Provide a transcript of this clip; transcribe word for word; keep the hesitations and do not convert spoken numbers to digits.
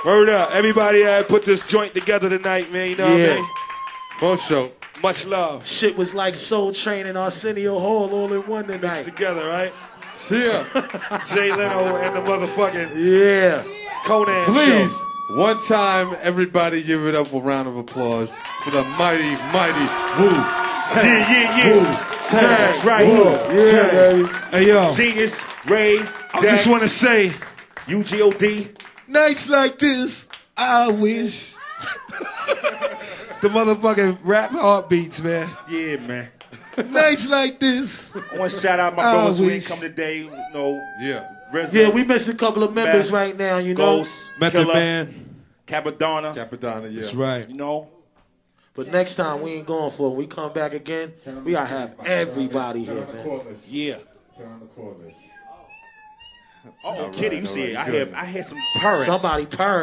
Word up. Everybody uh, put this joint together tonight, man. You know Yeah. what I mean? Both show. Much love. Shit was like Soul Train and Arsenio Hall all in one Mixed tonight. together, right? Yeah. Jay Leno and the motherfucking Yeah. Conan Please, show. one time, everybody give it up a round of applause for the mighty, mighty Wu. Yeah, yeah, yeah. Wu. That's right. Yeah. Hey, yo. Genius, Ray, I just want to say, U G O D. nights like this, I wish. The motherfucking rap heartbeats, man. Yeah, man. Nights like this. I want to shout out my I brothers who wish. ain't come today. You know, Yeah. Rizzo, Yeah, we missed a couple of members Math, right now, you know. Ghost, Method Killer, Man. Capadonna. Capadonna, yeah. That's right. You know, But next time we ain't going for it. We come back again. We gotta have everybody here, man. yeah. Turn on the cordless. Oh, All Kitty, right, you all see right, it. I good. had, I had some purring. Somebody purr.